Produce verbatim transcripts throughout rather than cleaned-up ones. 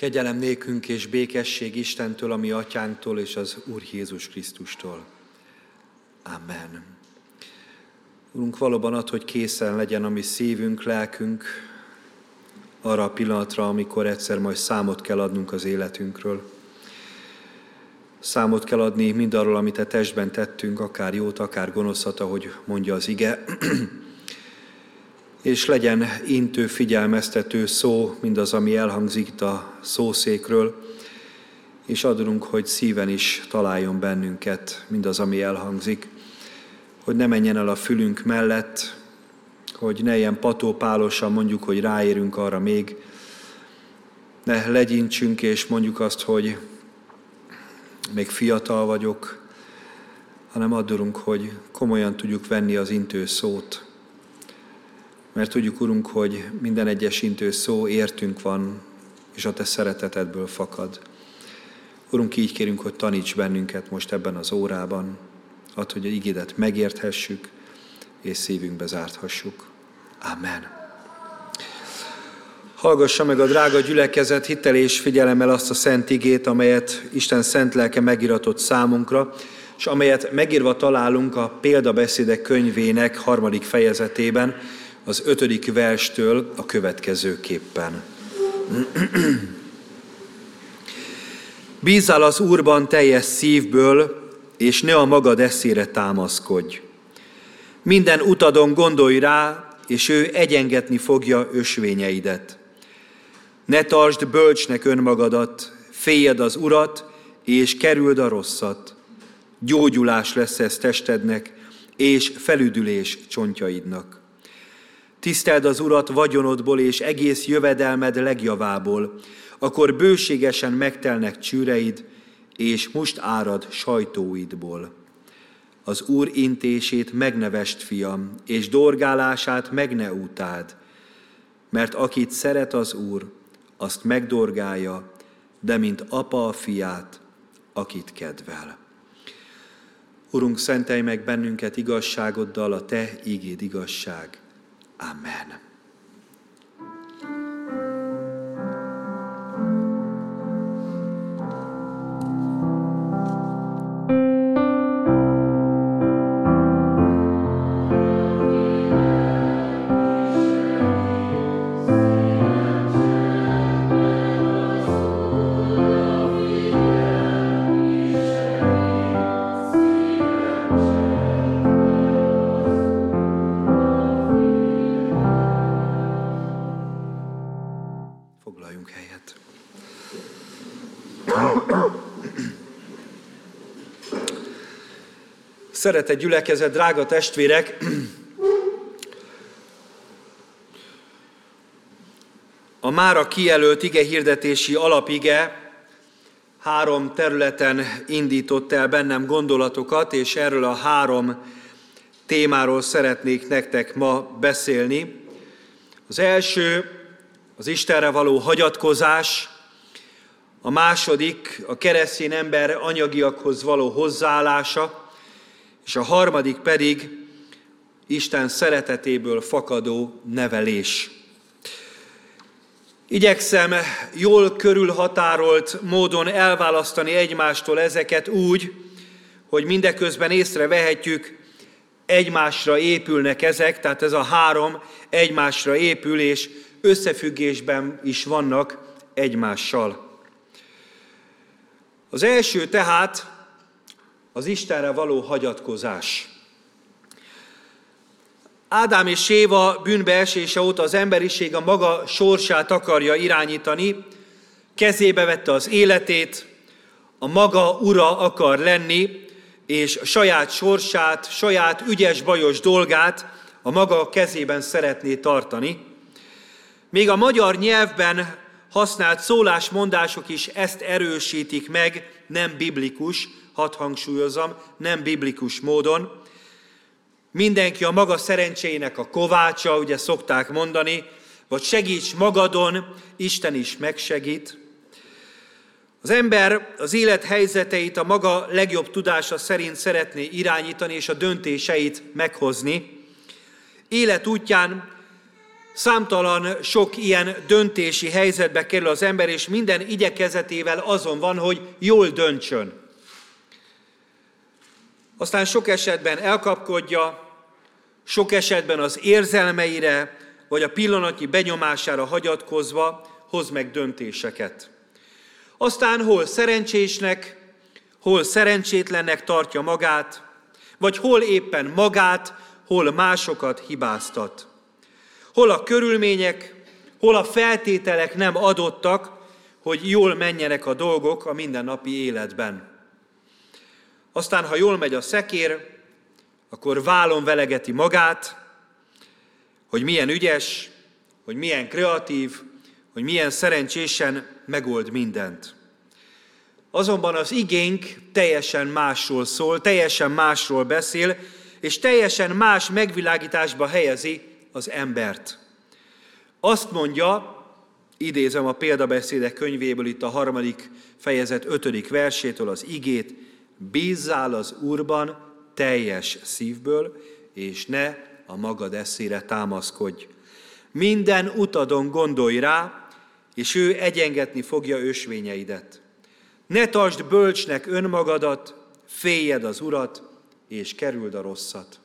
Kegyelem nékünk és békesség Istentől, a mi atyánktól és az Úr Jézus Krisztustól. Amen. Urunk, valóban ad, hogy készen legyen a mi szívünk, lelkünk arra a pillanatra, amikor egyszer majd számot kell adnunk az életünkről. Számot kell adni mindarról, amit a testben tettünk, akár jót, akár gonoszat, ahogy mondja az ige. És legyen intő, figyelmeztető szó, mindaz, ami elhangzik itt a szószékről, és adunk, hogy szíven is találjon bennünket mindaz, ami elhangzik, hogy ne menjen el a fülünk mellett, hogy ne ilyen patópálosan mondjuk, hogy ráérünk arra még, ne legyintsünk és mondjuk azt, hogy még fiatal vagyok, hanem adunk, hogy komolyan tudjuk venni az intő szót, mert tudjuk, Urunk, hogy minden egyes intő szó értünk van, és a Te szeretetedből fakad. Urunk, így kérünk, hogy taníts bennünket most ebben az órában, add, hogy a igédet megérthessük, és szívünkbe zárthassuk. Amen. Hallgassa meg a drága gyülekezet hittel és figyelemmel azt a szent igét, amelyet Isten szent lelke megiratott számunkra, és amelyet megírva találunk a Példabeszédek könyvének harmadik fejezetében, az ötödik verstől a következőképpen. Bízzál az Úrban teljes szívből, és ne a magad eszére támaszkodj. Minden utadon gondolj rá, és ő egyengetni fogja ösvényeidet. Ne tartsd bölcsnek önmagadat, féljed az Urat, és kerüld a rosszat. Gyógyulás lesz ez testednek, és felüdülés csontjaidnak. Tiszteld az Urat vagyonodból és egész jövedelmed legjavából, akkor bőségesen megtelnek csűreid, és must árad sajtóidból. Az Úr intését megnevest, fiam, és dorgálását meg ne utáld, mert akit szeret az Úr, azt megdorgálja, de mint apa a fiát, akit kedvel. Urunk, szentelj meg bennünket igazságoddal, a Te ígéd igazság. Amen. Szeretett gyülekezet, drága testvérek! A mára kijelölt igehirdetési alapige három területen indított el bennem gondolatokat, és erről a három témáról szeretnék nektek ma beszélni. Az első az Istenre való hagyatkozás, a második a keresztény ember anyagiakhoz való hozzáállása, és a harmadik pedig Isten szeretetéből fakadó nevelés. Igyekszem jól körülhatárolt módon elválasztani egymástól ezeket úgy, hogy mindeközben észrevehetjük, egymásra épülnek ezek, tehát ez a három egymásra épül, és összefüggésben is vannak egymással. Az első tehát az Istenre való hagyatkozás. Ádám és Éva bűnbeesése óta az emberiség a maga sorsát akarja irányítani, kezébe vette az életét, a maga ura akar lenni, és a saját sorsát, saját ügyes-bajos dolgát a maga kezében szeretné tartani. Még a magyar nyelvben használt szólásmondások is ezt erősítik meg, nem biblikus, hadd hangsúlyozom, nem biblikus módon. Mindenki a maga szerencséjének a kovácsa, ugye szokták mondani, vagy segíts magadon, Isten is megsegít. Az ember az élethelyzeteit a maga legjobb tudása szerint szeretné irányítani, és a döntéseit meghozni. Életútján Számtalan sok ilyen döntési helyzetbe kerül az ember, és minden igyekezetével azon van, hogy jól döntsön. Aztán sok esetben elkapkodja, sok esetben az érzelmeire, vagy a pillanatnyi benyomására hagyatkozva hoz meg döntéseket. Aztán hol szerencsésnek, hol szerencsétlennek tartja magát, vagy hol éppen magát, hol másokat hibáztat. Hol a körülmények, hol a feltételek nem adottak, hogy jól menjenek a dolgok a mindennapi életben. Aztán, ha jól megy a szekér, akkor vállon velegeti magát, hogy milyen ügyes, hogy milyen kreatív, hogy milyen szerencsésen megold mindent. Azonban az igénk teljesen másról szól, teljesen másról beszél, és teljesen más megvilágításba helyezi az embert. Azt mondja, idézem a példabeszédek könyvéből itt a harmadik fejezet ötödik versétől az igét, bízzál az Úrban teljes szívből, és ne a magad eszére támaszkodj. Minden utadon gondolj rá, és ő egyengetni fogja ösvényeidet. Ne tartsd bölcsnek önmagadat, féljed az Urat, és kerüld a rosszat.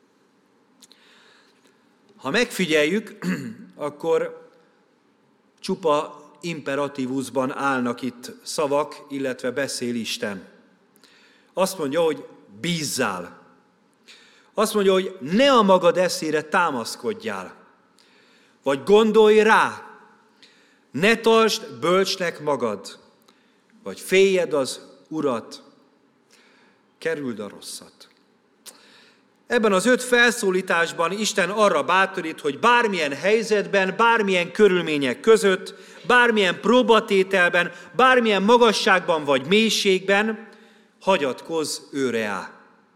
Ha megfigyeljük, akkor csupa imperatívusban állnak itt szavak, illetve beszél Isten. Azt mondja, hogy bízzál. Azt mondja, hogy ne a magad eszére támaszkodjál. Vagy gondolj rá, ne tartsd bölcsnek magad, vagy féljed az Urat, kerüld a rosszat. Ebben az öt felszólításban Isten arra bátorít, hogy bármilyen helyzetben, bármilyen körülmények között, bármilyen próbatételben, bármilyen magasságban vagy mélységben hagyatkozz őreá.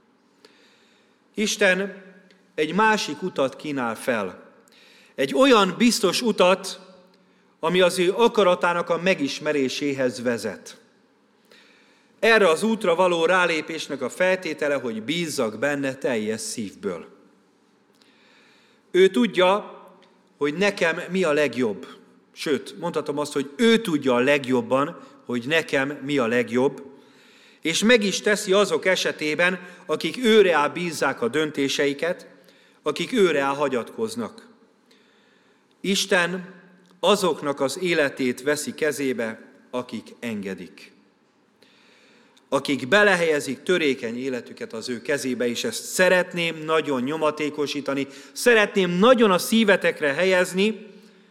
Isten egy másik utat kínál fel. Egy olyan biztos utat, ami az ő akaratának a megismeréséhez vezet. Erre az útra való rálépésnek a feltétele, hogy bízzak benne teljes szívből. Ő tudja, hogy nekem mi a legjobb. Sőt, mondhatom azt, hogy ő tudja a legjobban, hogy nekem mi a legjobb, és meg is teszi azok esetében, akik őre bízzák a döntéseiket, akik őre hagyatkoznak. Isten azoknak az életét veszi kezébe, akik engedik. Akik belehelyezik törékeny életüket az ő kezébe, és ezt szeretném nagyon nyomatékosítani, szeretném nagyon a szívetekre helyezni,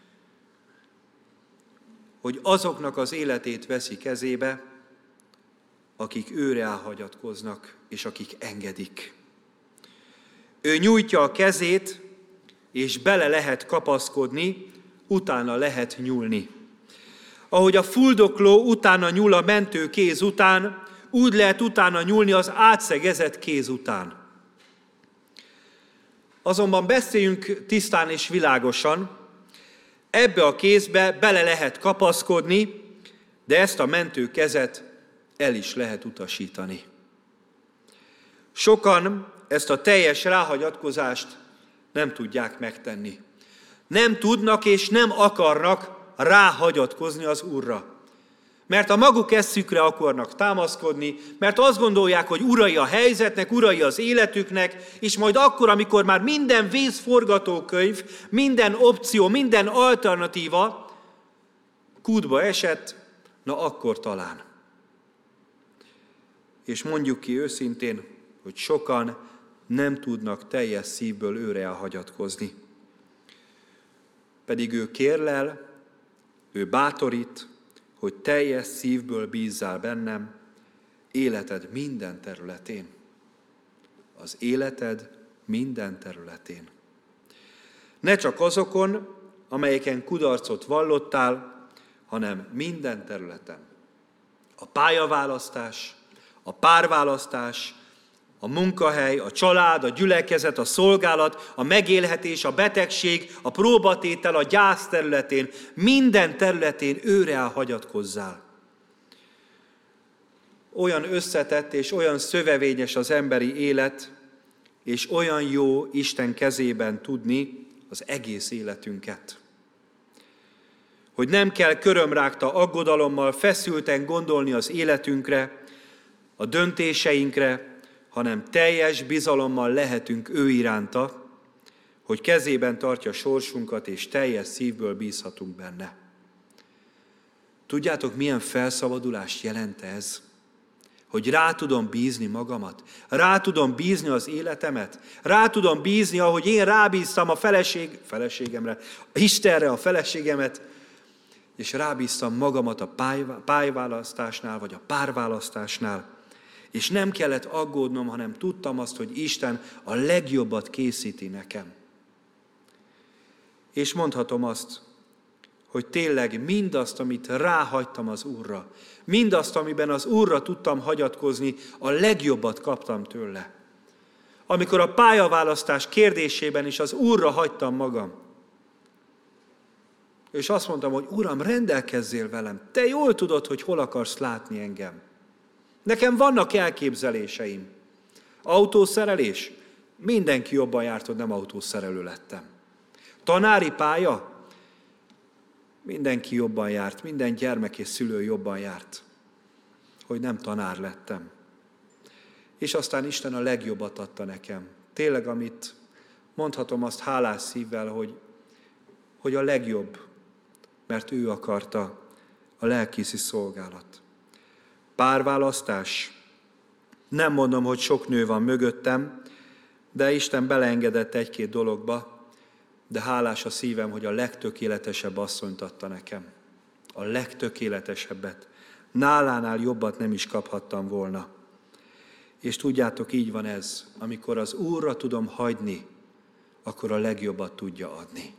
hogy azoknak az életét veszi kezébe, akik őre hagyatkoznak, és akik engedik. Ő nyújtja a kezét, és bele lehet kapaszkodni, utána lehet nyúlni. Ahogy a fuldokló utána nyúl a mentő kéz után, úgy lehet utána nyúlni az átszegezett kéz után. Azonban beszéljünk tisztán és világosan, ebbe a kézbe bele lehet kapaszkodni, de ezt a mentő kezet el is lehet utasítani. Sokan ezt a teljes ráhagyatkozást nem tudják megtenni. Nem tudnak és nem akarnak ráhagyatkozni az Úrra. Mert a maguk eszükre akarnak támaszkodni, mert azt gondolják, hogy urai a helyzetnek, urai az életüknek, és majd akkor, amikor már minden vészforgatókönyv, minden opció, minden alternatíva kútba esett, na akkor talán. És mondjuk ki őszintén, hogy sokan nem tudnak teljes szívből őre hagyatkozni. Pedig ő kérlel, ő bátorít, hogy teljes szívből bízzál bennem, életed minden területén. Az életed minden területén. Ne csak azokon, amelyeken kudarcot vallottál, hanem minden területen. A pályaválasztás, a párválasztás, a munkahely, a család, a gyülekezet, a szolgálat, a megélhetés, a betegség, a próbatétel, a gyász területén, minden területén őre hagyatkozzál. Olyan összetett és olyan szövevényes az emberi élet, és olyan jó Isten kezében tudni az egész életünket. Hogy nem kell körömrágta aggodalommal feszülten gondolni az életünkre, a döntéseinkre, hanem teljes bizalommal lehetünk ő iránta, hogy kezében tartja sorsunkat, és teljes szívből bízhatunk benne. Tudjátok, milyen felszabadulást jelent ez? Hogy rá tudom bízni magamat, rá tudom bízni az életemet, rá tudom bízni, ahogy én rábíztam a feleség, feleségemre, Istenre a feleségemet, és rábíztam magamat a pályválasztásnál, vagy a párválasztásnál, és nem kellett aggódnom, hanem tudtam azt, hogy Isten a legjobbat készíti nekem. És mondhatom azt, hogy tényleg mindazt, amit ráhagytam az Úrra, mindazt, amiben az Úrra tudtam hagyatkozni, a legjobbat kaptam tőle. Amikor a pályaválasztás kérdésében is az Úrra hagytam magam, és azt mondtam, hogy Uram, rendelkezzél velem, te jól tudod, hogy hol akarsz látni engem. Nekem vannak elképzeléseim. Autószerelés? Mindenki jobban járt, hogy nem autószerelő lettem. Tanári pálya? Mindenki jobban járt, minden gyermek és szülő jobban járt, hogy nem tanár lettem. És aztán Isten a legjobbat adta nekem. Tényleg, amit mondhatom azt hálás szívvel, hogy, hogy a legjobb, mert ő akarta, a lelkészi szolgálat. Párválasztás. Nem mondom, hogy sok nő van mögöttem, de Isten beleengedett egy-két dologba, de hálás a szívem, hogy a legtökéletesebb asszonyt adta nekem. A legtökéletesebbet. Nálánál jobbat nem is kaphattam volna. És tudjátok, így van ez. Amikor az Úrra tudom hagyni, akkor a legjobbat tudja adni.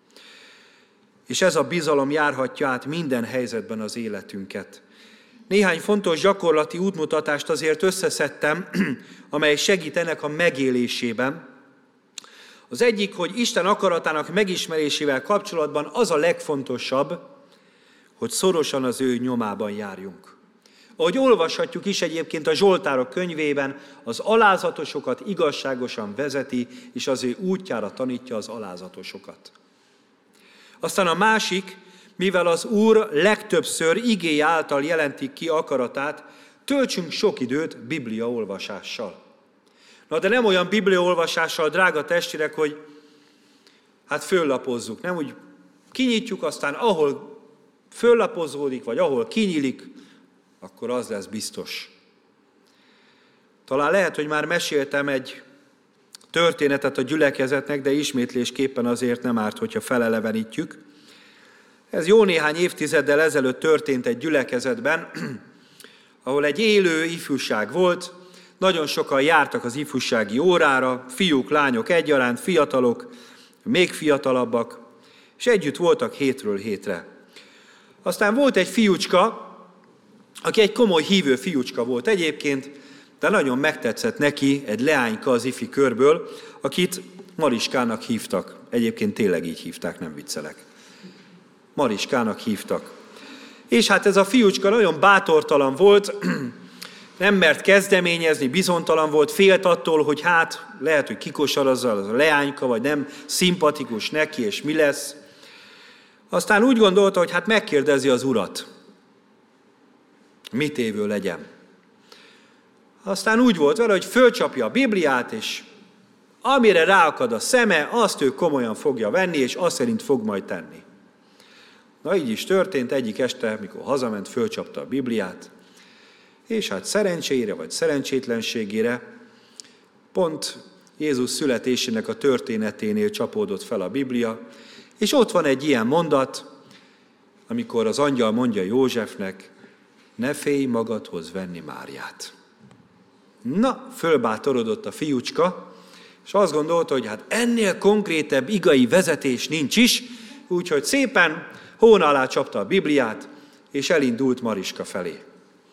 És ez a bizalom járhatja át minden helyzetben az életünket. Néhány fontos gyakorlati útmutatást azért összeszedtem, amely segítenek a megélésében. Az egyik, hogy Isten akaratának megismerésével kapcsolatban az a legfontosabb, hogy szorosan az ő nyomában járjunk. Ahogy olvashatjuk is egyébként a Zsoltárok könyvében, az alázatosokat igazságosan vezeti, és az ő útjára tanítja az alázatosokat. Aztán a másik, mivel az Úr legtöbbször igéje által jelentik ki akaratát, töltsünk sok időt bibliaolvasással. Na de nem olyan bibliaolvasással, drága testvérek, hogy hát föllapozzuk, nem úgy kinyitjuk, aztán ahol föllapozódik, vagy ahol kinyílik, akkor az lesz biztos. Talán lehet, hogy már meséltem egy történetet a gyülekezetnek, de ismétlésképpen azért nem árt, hogyha felelevenítjük. Ez jó néhány évtizeddel ezelőtt történt egy gyülekezetben, ahol egy élő ifjúság volt, nagyon sokan jártak az ifjúsági órára, fiúk, lányok egyaránt, fiatalok, még fiatalabbak, és együtt voltak hétről hétre. Aztán volt egy fiúcska, aki egy komoly hívő fiúcska volt egyébként, de nagyon megtetszett neki egy leányka az ifi körből, akit Mariskának hívtak. Egyébként tényleg így hívták, nem viccelek. Mariskának hívtak. És hát ez a fiúcska nagyon bátortalan volt, nem mert kezdeményezni, bizonytalan volt, félt attól, hogy hát lehet, hogy kikosarazza az a leányka, vagy nem szimpatikus neki, és mi lesz. Aztán úgy gondolta, hogy hát megkérdezi az Urat, mit évő legyen. Aztán úgy volt vele, hogy fölcsapja a Bibliát, és amire ráakad a szeme, azt ő komolyan fogja venni, és azt szerint fog majd tenni. Na így is történt, egyik este, mikor hazament, fölcsapta a Bibliát, és hát szerencsére vagy szerencsétlenségére pont Jézus születésének a történeténél csapódott fel a Biblia, és ott van egy ilyen mondat, amikor az angyal mondja Józsefnek, ne félj magadhoz venni Máriát. Na, fölbátorodott a fiúcska, és azt gondolta, hogy hát ennél konkrétebb igai vezetés nincs is, úgyhogy szépen hóna alá csapta a Bibliát, és elindult Mariska felé.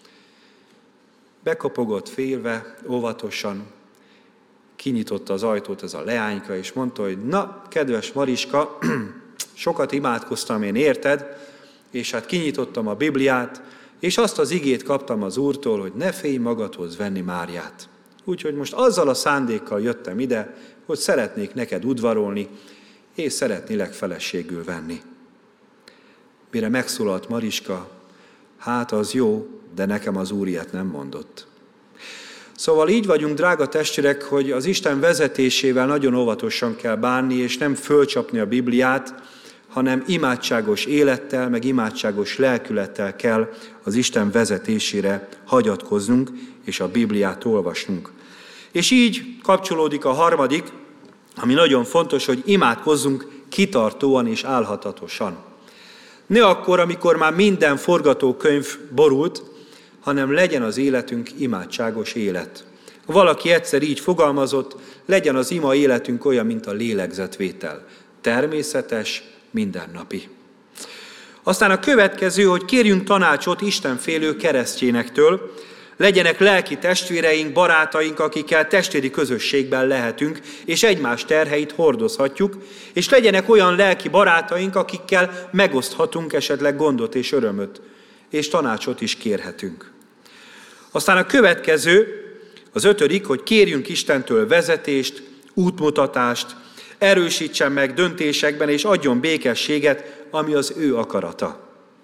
Bekopogott félve, óvatosan, kinyitotta az ajtót ez a leányka, és mondta, hogy na, kedves Mariska, sokat imádkoztam én érted, és hát kinyitottam a Bibliát, és azt az igét kaptam az Úrtól, hogy ne félj magadhoz venni Máriát. Úgyhogy most azzal a szándékkal jöttem ide, hogy szeretnék neked udvarolni, és szeretnélek feleségül venni. Mire megszólalt Mariska, hát az jó, de nekem az Úr ilyet nem mondott. Szóval így vagyunk, drága testvérek, hogy az Isten vezetésével nagyon óvatosan kell bánni, és nem fölcsapni a Bibliát, hanem imádságos élettel, meg imádságos lelkülettel kell az Isten vezetésére hagyatkoznunk, és a Bibliát olvasnunk. És így kapcsolódik a harmadik, ami nagyon fontos, hogy imádkozzunk kitartóan és álhatatosan. Ne akkor, amikor már minden forgatókönyv borult, hanem legyen az életünk imádságos élet. Valaki egyszer így fogalmazott, legyen az ima életünk olyan, mint a lélegzetvétel. Természetes, mindennapi. Aztán a következő, hogy kérjünk tanácsot istenfélő keresztjénektől, legyenek lelki testvéreink, barátaink, akikkel testvéri közösségben lehetünk, és egymás terheit hordozhatjuk, és legyenek olyan lelki barátaink, akikkel megoszthatunk esetleg gondot és örömöt, és tanácsot is kérhetünk. Aztán a következő, az ötödik, hogy kérjünk Istentől vezetést, útmutatást, erősítsen meg döntésekben, és adjon békességet, ami az ő akarata.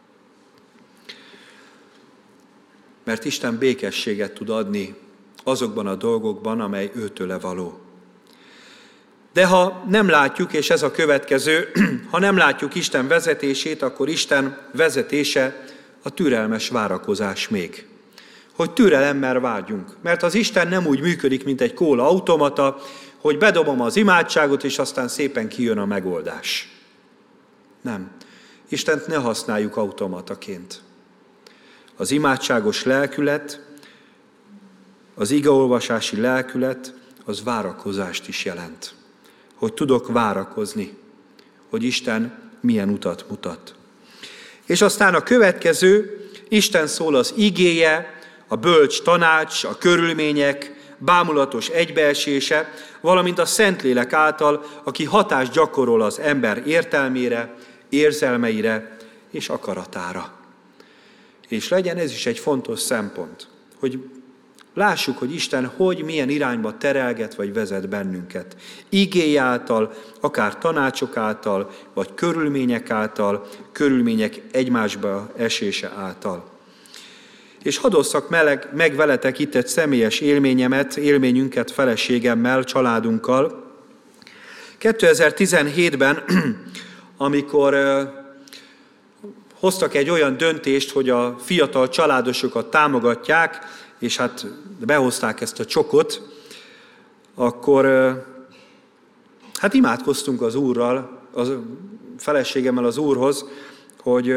Mert Isten békességet tud adni azokban a dolgokban, amely őtőle való. De ha nem látjuk, és ez a következő, ha nem látjuk Isten vezetését, akkor Isten vezetése a türelmes várakozás még. Hogy türelemmel várjunk. Mert az Isten nem úgy működik, mint egy kóla automata, hogy bedobom az imádságot, és aztán szépen kijön a megoldás. Nem. Istent ne használjuk automataként. Az imádságos lelkület, az igeolvasási lelkület, az várakozást is jelent. Hogy tudok várakozni, hogy Isten milyen utat mutat. És aztán a következő, Isten szól az igéje, a bölcs tanács, a körülmények, bámulatos egybeesése, valamint a Szentlélek által, aki hatást gyakorol az ember értelmére, érzelmeire és akaratára. És legyen ez is egy fontos szempont, hogy lássuk, hogy Isten hogy, milyen irányba terelget vagy vezet bennünket. Igény által, akár tanácsok által, vagy körülmények által, körülmények egymásba esése által. És hadd osszak meleg, meg veletek itt egy személyes élményemet, élményünket feleségemmel, családunkkal. kétezer-tizenhétben, amikor hoztak egy olyan döntést, hogy a fiatal családosokat támogatják, és hát behozták ezt a csokot, akkor hát imádkoztunk az Úrral, a feleségemmel az Úrhoz, hogy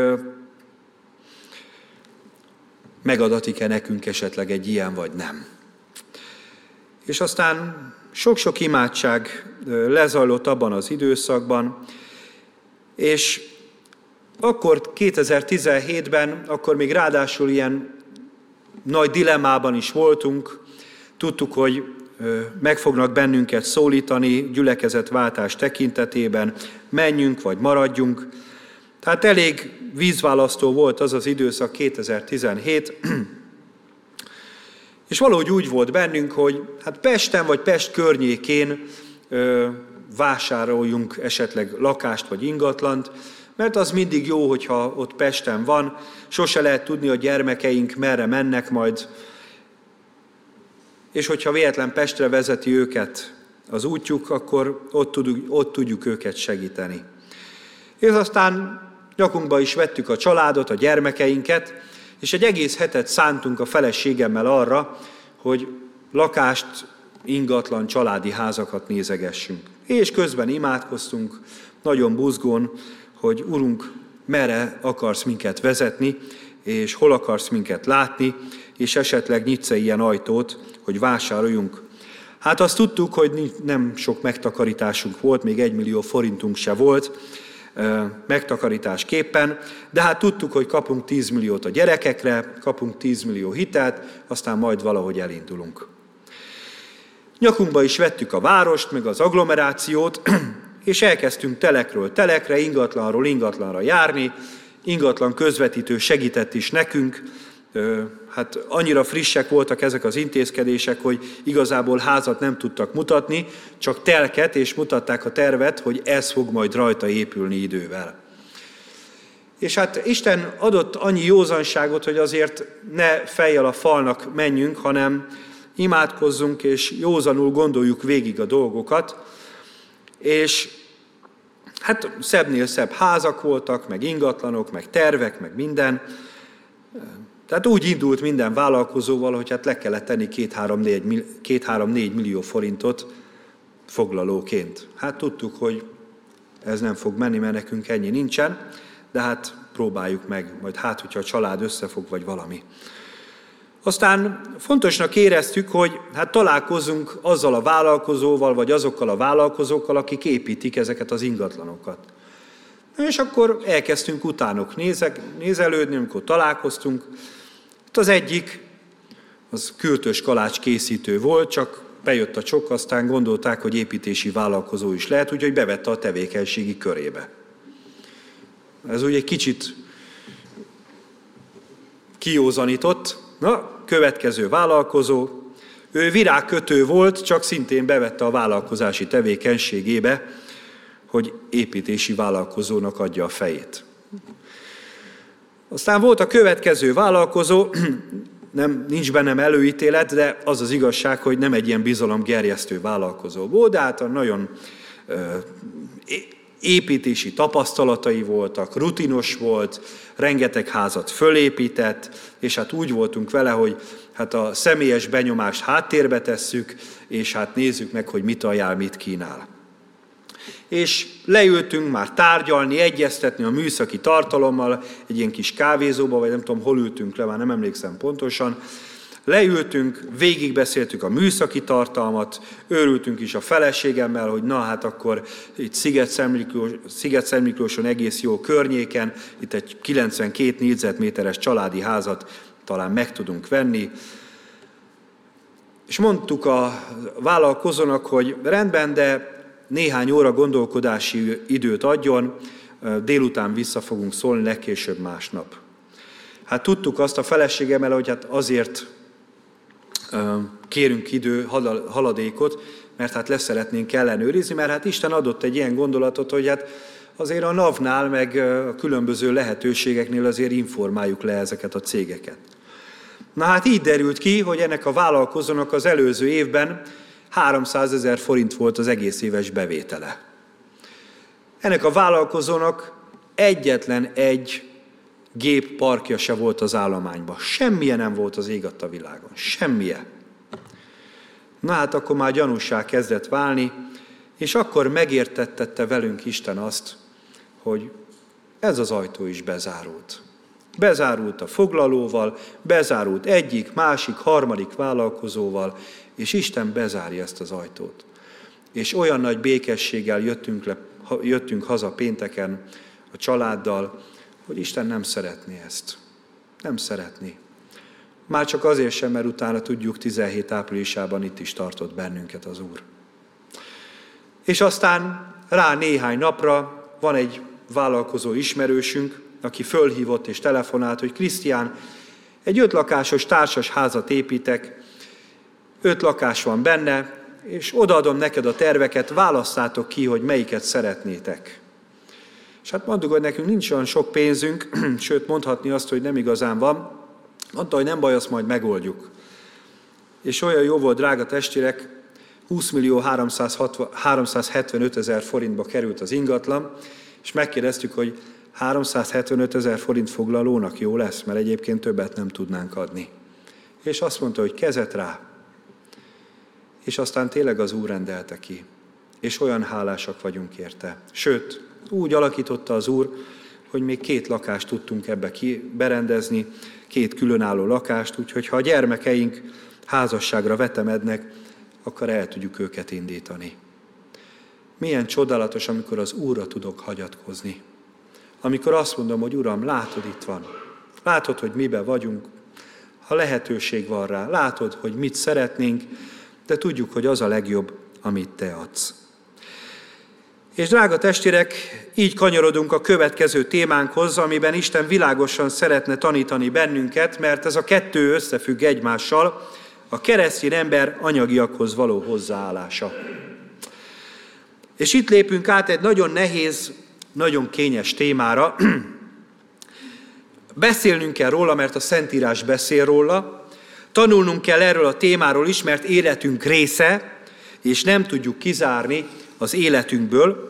megadatik-e nekünk esetleg egy ilyen, vagy nem. És aztán sok-sok imádság lezajlott abban az időszakban, és akkor kétezer-tizenhétben, akkor még ráadásul ilyen nagy dilemmában is voltunk, tudtuk, hogy meg fognak bennünket szólítani gyülekezetváltás tekintetében, menjünk vagy maradjunk. Tehát elég vízválasztó volt az az időszak kétezer-tizenhét, és valahogy úgy volt bennünk, hogy hát Pesten vagy Pest környékén ö, vásároljunk esetleg lakást vagy ingatlant, mert az mindig jó, hogyha ott Pesten van, sose lehet tudni, a gyermekeink merre mennek majd, és hogyha véletlen Pestre vezeti őket az útjuk, akkor ott tudjuk, ott tudjuk őket segíteni. És aztán nyakunkba is vettük a családot, a gyermekeinket, és egy egész hetet szántunk a feleségemmel arra, hogy lakást, ingatlan, családi házakat nézegessünk. És közben imádkoztunk, nagyon buzgón, hogy Urunk, merre akarsz minket vezetni, és hol akarsz minket látni, és esetleg nyitsz ilyen ajtót, hogy vásároljunk. Hát azt tudtuk, hogy nem sok megtakarításunk volt, még egy millió forintunk se volt megtakarításképpen, de hát tudtuk, hogy kapunk tíz milliót a gyerekekre, kapunk tíz millió hitelt, aztán majd valahogy elindulunk. Nyakunkba is vettük a várost, meg az agglomerációt, és elkezdtünk telekről telekre, ingatlanról ingatlanra járni, ingatlan közvetítő segített is nekünk, Hát annyira frissek voltak ezek az intézkedések, hogy igazából házat nem tudtak mutatni, csak telket, és mutatták a tervet, hogy ez fog majd rajta épülni idővel. És hát Isten adott annyi józanságot, hogy azért ne fejjel a falnak menjünk, hanem imádkozzunk, és józanul gondoljuk végig a dolgokat. És hát szebbnél szebb házak voltak, meg ingatlanok, meg tervek, meg minden. Tehát úgy indult minden vállalkozóval, hogy hát le kellett tenni két-három-négy millió forintot foglalóként. Hát tudtuk, hogy ez nem fog menni, mert nekünk ennyi nincsen, de hát próbáljuk meg, majd hát, hogyha a család összefog, vagy valami. Aztán fontosnak éreztük, hogy hát találkozunk azzal a vállalkozóval, vagy azokkal a vállalkozókkal, akik építik ezeket az ingatlanokat. És akkor elkezdtünk utánok nézek, nézelődni, amikor találkoztunk. Itt az egyik, az kürtös kalács készítő volt, csak bejött a csok, aztán gondolták, hogy építési vállalkozó is lehet, úgyhogy bevette a tevékenységi körébe. Ez úgy egy kicsit kijózanított. Na, következő vállalkozó, ő virágkötő volt, csak szintén bevette a vállalkozási tevékenységébe, hogy építési vállalkozónak adja a fejét. Aztán volt a következő vállalkozó, nem, nincs bennem előítélet, de az az igazság, hogy nem egy ilyen bizalomgerjesztő vállalkozó volt, de hát nagyon ö, építési tapasztalatai voltak, rutinos volt, rengeteg házat fölépített, és hát úgy voltunk vele, hogy hát a személyes benyomást háttérbe tesszük, és hát nézzük meg, hogy mit ajánl, mit kínál. És leültünk már tárgyalni, egyeztetni a műszaki tartalommal, egy ilyen kis kávézóba, vagy nem tudom, hol ültünk le, már nem emlékszem pontosan. Leültünk, végigbeszéltük a műszaki tartalmat, őrültünk is a feleségemmel, hogy na hát akkor itt Sziget-Szentmiklóson egész jó környéken, itt egy kilencvenkét négyzetméteres családi házat talán meg tudunk venni. És mondtuk a vállalkozónak, hogy rendben, de néhány óra gondolkodási időt adjon, délután vissza fogunk szólni, legkésőbb másnap. Hát tudtuk azt a feleségemmel, hogy hát azért kérünk idő, haladékot, mert hát leszeretnénk ellenőrizni, mert hát Isten adott egy ilyen gondolatot, hogy hát azért a navnál, meg a különböző lehetőségeknél azért informáljuk le ezeket a cégeket. Na hát így derült ki, hogy ennek a vállalkozónak az előző évben háromszázezer forint volt az egész éves bevétele. Ennek a vállalkozónak egyetlen egy gépparkja se volt az állományban. Semmilyen nem volt az ég adta a világon. Semmilyen. Na hát akkor már gyanússá kezdett válni, és akkor megértettette velünk Isten azt, hogy ez az ajtó is bezárult. Bezárult a foglalóval, bezárult egyik, másik, harmadik vállalkozóval, és Isten bezárja ezt az ajtót. És olyan nagy békességgel jöttünk, le, jöttünk haza pénteken a családdal, hogy Isten nem szeretné ezt. Nem szeretné. Már csak azért sem, mert utána tudjuk, tizenhét áprilisában itt is tartott bennünket az Úr. És aztán rá néhány napra van egy vállalkozó ismerősünk, aki fölhívott és telefonált, hogy Krisztián, egy öt lakásos társas házat építek, öt lakás van benne, és odaadom neked a terveket, válasszátok ki, hogy melyiket szeretnétek. És hát mondtuk, hogy nekünk nincs olyan sok pénzünk, sőt mondhatni azt, hogy nem igazán van. Mondta, hogy nem baj, azt majd megoldjuk. És olyan jó volt, drága testvérek, húsz millió háromszázhetvenöt ezer forintba került az ingatlan, és megkérdeztük, hogy háromszázhetvenöt ezer forint foglalónak jó lesz, mert egyébként többet nem tudnánk adni. És azt mondta, hogy kezet rá. És aztán tényleg az Úr rendelte ki. És olyan hálásak vagyunk érte. Sőt, úgy alakította az Úr, hogy még két lakást tudtunk ebbe berendezni, két különálló lakást, úgyhogy ha a gyermekeink házasságra vetemednek, akkor el tudjuk őket indítani. Milyen csodálatos, amikor az Úrra tudok hagyatkozni. Amikor azt mondom, hogy Uram, látod, itt van. Látod, hogy miben vagyunk. Ha lehetőség van rá, látod, hogy mit szeretnénk, de tudjuk, hogy az a legjobb, amit Te adsz. És drága testvérek, így kanyarodunk a következő témánkhoz, amiben Isten világosan szeretne tanítani bennünket, mert ez a kettő összefügg egymással, a keresztény ember anyagiakhoz való hozzáállása. És itt lépünk át egy nagyon nehéz, nagyon kényes témára. Beszélnünk kell róla, mert a Szentírás beszél róla, tanulnunk kell erről a témáról is, mert életünk része, és nem tudjuk kizárni az életünkből.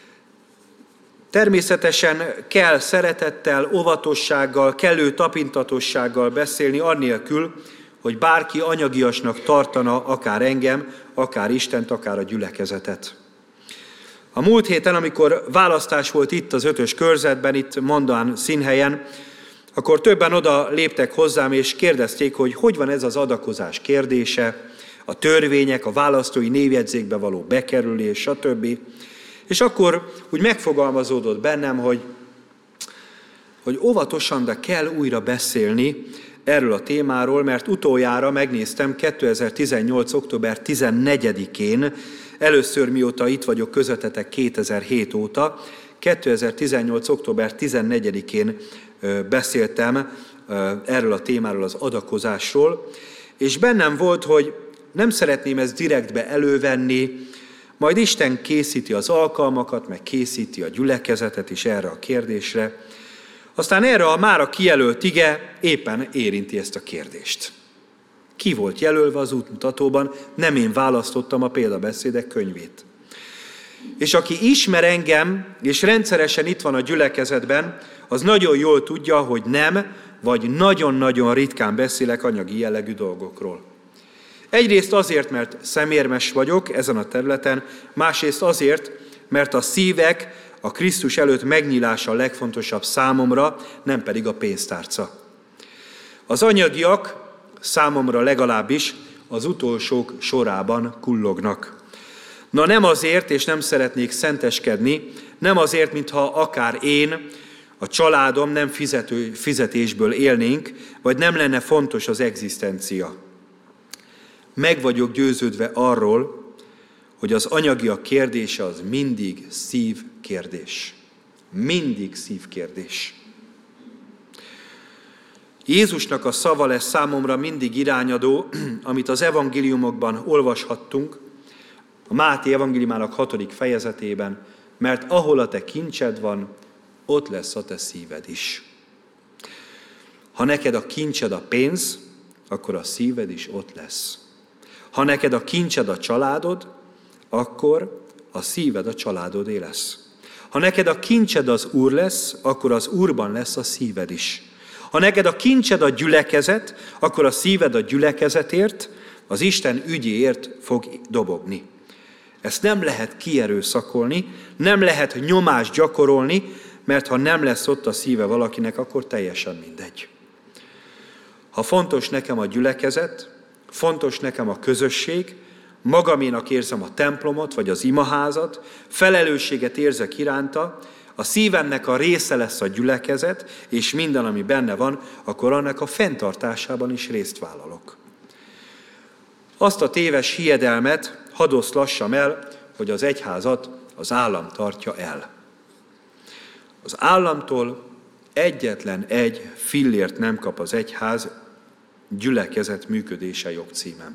Természetesen kell szeretettel, óvatossággal, kellő tapintatossággal beszélni, annélkül, hogy bárki anyagiasnak tartana akár engem, akár Istent, akár a gyülekezetet. A múlt héten, amikor választás volt itt az ötös körzetben, itt Mandán színhelyen, akkor többen oda léptek hozzám, és kérdezték, hogy hogy van ez az adakozás kérdése, a törvények, a választói névjegyzékbe való bekerülés, stb. És akkor úgy megfogalmazódott bennem, hogy, hogy óvatosan, de kell újra beszélni erről a témáról, mert utoljára megnéztem kétezer-tizennyolc. október tizennegyedikén, először mióta itt vagyok közöttetek kétezer-hét óta, kétezer-tizennyolc. október tizennegyedikén beszéltem erről a témáról, az adakozásról, és bennem volt, hogy nem szeretném ezt direktbe elővenni, majd Isten készíti az alkalmakat, meg készíti a gyülekezetet is erre a kérdésre. Aztán erre a mára kijelölt ige éppen érinti ezt a kérdést. Ki volt jelölve az útmutatóban, nem én választottam a példabeszédek könyvét. És aki ismer engem, és rendszeresen itt van a gyülekezetben, az nagyon jól tudja, hogy nem, vagy nagyon-nagyon ritkán beszélek anyagi jellegű dolgokról. Egyrészt azért, mert szemérmes vagyok ezen a területen, másrészt azért, mert a szívek a Krisztus előtt megnyílása a legfontosabb számomra, nem pedig a pénztárca. Az anyagiak számomra legalábbis az utolsók sorában kullognak. Na nem azért, és nem szeretnék szenteskedni, nem azért, mintha akár én, a családom nem fizető, fizetésből élnénk, vagy nem lenne fontos az egzisztencia. Meg vagyok győződve arról, hogy az anyagiak kérdése az mindig szívkérdés. Mindig szívkérdés. Jézusnak a szava lesz számomra mindig irányadó, amit az evangéliumokban olvashattunk, a Máté evangéliumának hatodik fejezetében, mert ahol a te kincsed van, ott lesz a te szíved is. Ha neked a kincsed a pénz, akkor a szíved is ott lesz. Ha neked a kincsed a családod, akkor a szíved a családodé lesz. Ha neked a kincsed az Úr lesz, akkor az Úrban lesz a szíved is. Ha neked a kincsed a gyülekezet, akkor a szíved a gyülekezetért, az Isten ügyéért fog dobogni. Ezt nem lehet kierőszakolni, nem lehet nyomást gyakorolni, mert ha nem lesz ott a szíve valakinek, akkor teljesen mindegy. Ha fontos nekem a gyülekezet, fontos nekem a közösség, magaménak érzem a templomot, vagy az imaházat, felelősséget érzek iránta, a szívemnek a része lesz a gyülekezet, és minden, ami benne van, akkor annak a fenntartásában is részt vállalok. Azt a téves hiedelmet hadd oszlassam el, hogy az egyházat az állam tartja el. Az államtól egyetlen egy fillért nem kap az egyház gyülekezet működése jogcímen.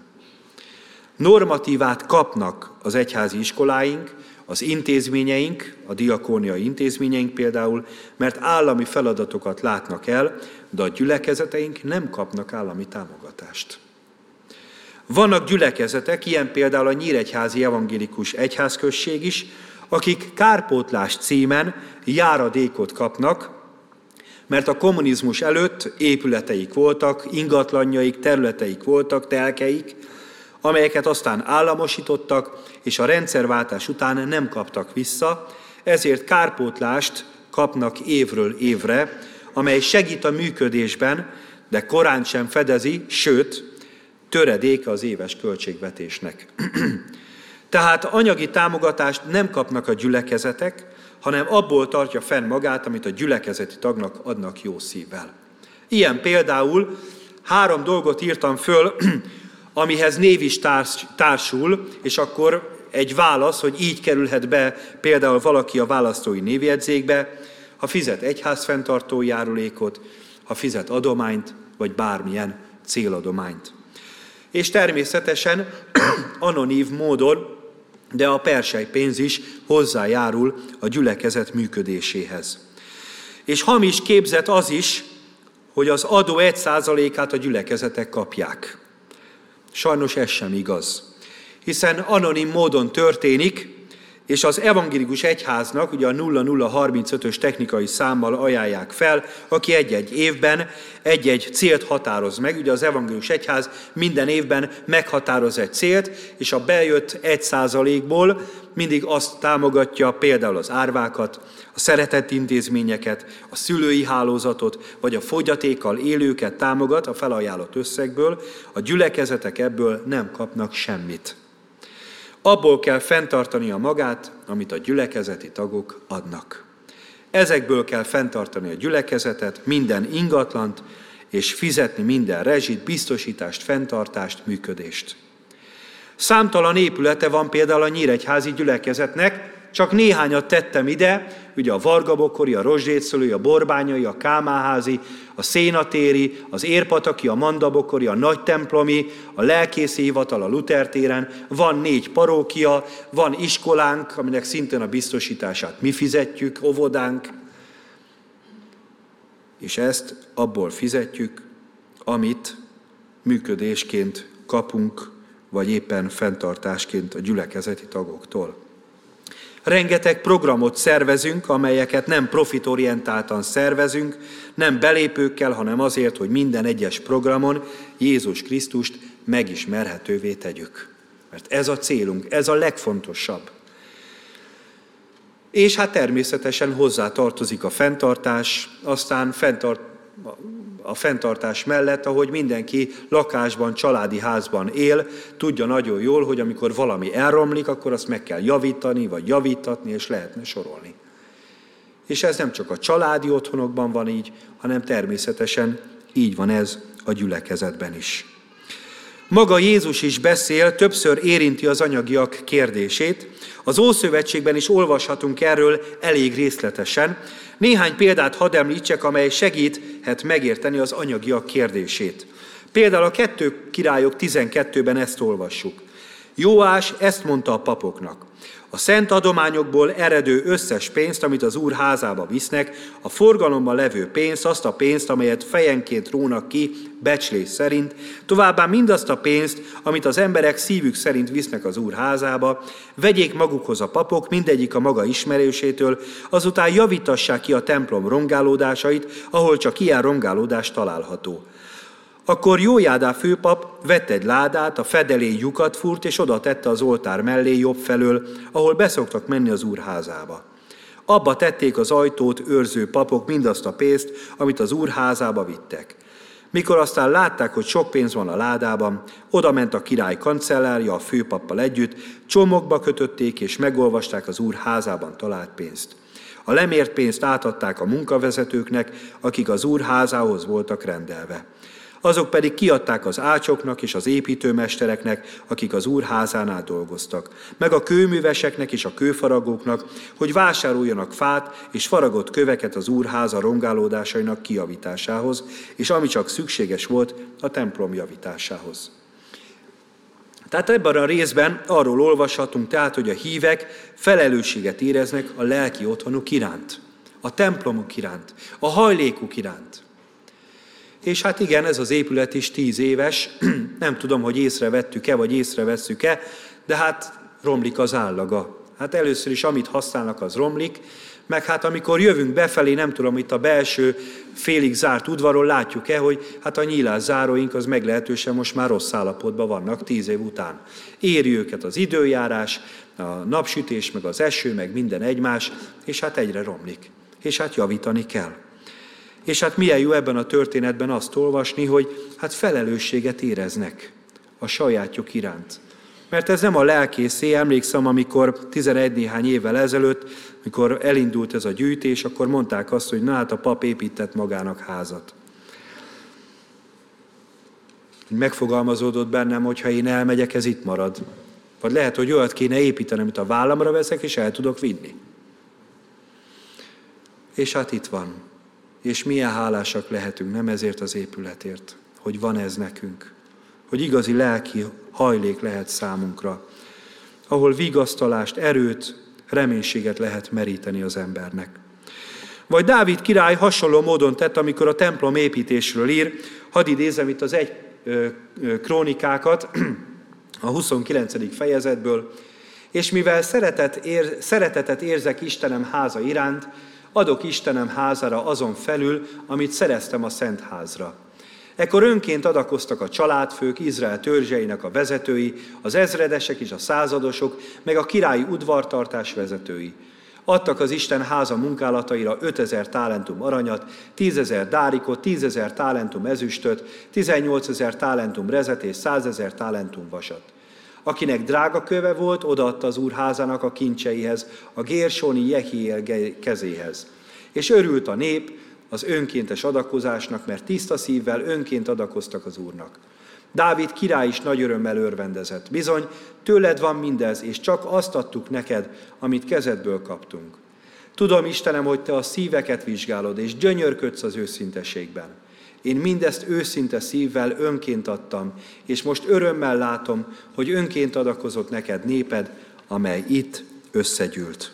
Normatívát kapnak az egyházi iskoláink, az intézményeink, a diakóniai intézményeink például, mert állami feladatokat látnak el, de a gyülekezeteink nem kapnak állami támogatást. Vannak gyülekezetek, ilyen például a Nyíregyházi Evangélikus Egyházközség is, akik kárpótlás címen járadékot kapnak, mert a kommunizmus előtt épületeik voltak, ingatlanjaik, területeik voltak, telkeik, amelyeket aztán államosítottak, és a rendszerváltás után nem kaptak vissza, ezért kárpótlást kapnak évről évre, amely segít a működésben, de korán sem fedezi, sőt, töredéke az éves költségvetésnek. Tehát anyagi támogatást nem kapnak a gyülekezetek, hanem abból tartja fenn magát, amit a gyülekezeti tagnak adnak jó szívvel. Ilyen például három dolgot írtam föl, amihez név is társul, és akkor egy válasz, hogy így kerülhet be például valaki a választói névjegyzékbe, ha fizet egyházfenntartói járulékot, ha fizet adományt, vagy bármilyen céladományt. És természetesen anonív módon, de a perselypénz is hozzájárul a gyülekezet működéséhez. És hamis képzet az is, hogy az adó egy százalékát a gyülekezetek kapják. Sajnos ez sem igaz. Hiszen anonim módon történik, és az evangélikus egyháznak, ugye a nulla nulla harmincötös technikai számmal ajánlják fel, aki egy-egy évben egy-egy célt határoz meg. Ugye az evangélikus egyház minden évben meghatároz egy célt, és a bejött egy százalékból mindig azt támogatja, például az árvákat, a szeretettintézményeket, a szülői hálózatot, vagy a fogyatékkal élőket támogat a felajánlott összegből, a gyülekezetek ebből nem kapnak semmit. Abból kell fenntartania magát, amit a gyülekezeti tagok adnak. Ezekből kell fenntartani a gyülekezetet, minden ingatlant, és fizetni minden rezsit, biztosítást, fenntartást, működést. Számtalan épülete van például a nyíregyházi gyülekezetnek, csak néhányat tettem ide, ugye a Varga-Bokori, a Rozsdétszőlői, a Borbányai, a Kámánházi, a Szénatéri, az Érpataki, a Mandabokori, a Nagytemplomi, a Lelkészi Hivatal, a Luther téren, van négy parókia, van iskolánk, aminek szintén a biztosítását mi fizetjük, óvodánk, és ezt abból fizetjük, amit működésként kapunk, vagy éppen fenntartásként a gyülekezeti tagoktól. Rengeteg programot szervezünk, amelyeket nem profitorientáltan szervezünk, nem belépőkkel, hanem azért, hogy minden egyes programon Jézus Krisztust megismerhetővé tegyük. Mert ez a célunk, ez a legfontosabb. És hát természetesen hozzá tartozik a fenntartás, aztán fenntart, a fenntartás mellett, ahogy mindenki lakásban, családi házban él, tudja nagyon jól, hogy amikor valami elromlik, akkor azt meg kell javítani, vagy javítatni, és lehetne sorolni. És ez nem csak a családi otthonokban van így, hanem természetesen így van ez a gyülekezetben is. Maga Jézus is beszél, többször érinti az anyagiak kérdését. Az Ószövetségben is olvashatunk erről elég részletesen. Néhány példát hadd említsek, amely segíthet megérteni az anyagiak kérdését. Például a kettő Királyok tizenkettőben ezt olvassuk. Jóás ezt mondta a papoknak: a szent adományokból eredő összes pénzt, amit az Úr házába visznek, a forgalomban levő pénzt, azt a pénzt, amelyet fejenként rónak ki becslés szerint, továbbá mindazt a pénzt, amit az emberek szívük szerint visznek az Úr házába, vegyék magukhoz a papok, mindegyik a maga ismerősétől, azután javítassák ki a templom rongálódásait, ahol csak ilyen rongálódás található. Akkor Jójádá főpap vett egy ládát, a fedelé lyukat fúrt, és oda tette az oltár mellé jobb felől, ahol beszoktak menni az Úr házába. Abba tették az ajtót őrző papok mindazt a pénzt, amit az Úr házába vittek. Mikor aztán látták, hogy sok pénz van a ládában, oda ment a király kancellárja a főpappal együtt, csomagba kötötték és megolvasták az Úr házában talált pénzt. A lemért pénzt átadták a munkavezetőknek, akik az Úr házához voltak rendelve. Azok pedig kiadták az ácsoknak és az építőmestereknek, akik az Úr házánál dolgoztak, meg a kőműveseknek és a kőfaragóknak, hogy vásároljanak fát és faragott köveket az Úr háza rongálódásainak kijavításához, és ami csak szükséges volt a templom javításához. Tehát ebben a részben arról olvashatunk tehát, hogy a hívek felelősséget éreznek a lelki otthonuk iránt, a templomuk iránt, a hajlékuk iránt. És hát igen, ez az épület is tíz éves, nem tudom, hogy észrevettük-e, vagy észrevesszük-e, de hát romlik az állaga. Hát először is, amit használnak, az romlik, meg hát amikor jövünk befelé, nem tudom, itt a belső félig zárt udvaron látjuk-e, hogy hát a nyílás záróink az meglehetősen most már rossz állapotban vannak tíz év után. Éri őket az időjárás, a napsütés, meg az eső, meg minden egymás, és hát egyre romlik. És hát javítani kell. És hát milyen jó ebben a történetben azt olvasni, hogy hát felelősséget éreznek a sajátjuk iránt. Mert ez nem a lelkészé, emlékszem, amikor tizenegy néhány évvel ezelőtt, mikor elindult ez a gyűjtés, akkor mondták azt, hogy na hát a pap épített magának házat. Megfogalmazódott bennem, hogy ha én elmegyek, ez itt marad. Vagy lehet, hogy olyat kéne építeni, amit a vállamra veszek, és el tudok vinni. És hát itt van. És milyen hálásak lehetünk, nem ezért az épületért, hogy van ez nekünk. Hogy igazi lelki hajlék lehet számunkra, ahol vigasztalást, erőt, reménységet lehet meríteni az embernek. Vagy Dávid király hasonló módon tett, amikor a templom építésről ír. Hadd idézem itt az egy ö, ö, krónikákat, a huszonkilencedik fejezetből. És mivel szeretet ér, szeretetet érzek Istenem háza iránt, adok Istenem házára azon felül, amit szereztem a szent házra. Ekkor önként adakoztak a családfők, Izrael törzseinek a vezetői, az ezredesek és a századosok, meg a királyi udvartartás vezetői. Adtak az Isten háza munkálataira ötezer talentum aranyat, tízezer dárikot, tízezer talentum ezüstöt, tizennyolcezer talentum rezet és százezer talentum vasat. Akinek drága köve volt, odaadta az Úr házának a kincseihez, a gérsoni Jehiel kezéhez. És örült a nép az önkéntes adakozásnak, mert tiszta szívvel önként adakoztak az Úrnak. Dávid király is nagy örömmel örvendezett. Bizony, tőled van mindez, és csak azt adtuk neked, amit kezedből kaptunk. Tudom, Istenem, hogy te a szíveket vizsgálod, és gyönyörködsz az őszinteségben. Én mindezt őszinte szívvel önként adtam, és most örömmel látom, hogy önként adakozott neked néped, amely itt összegyűlt.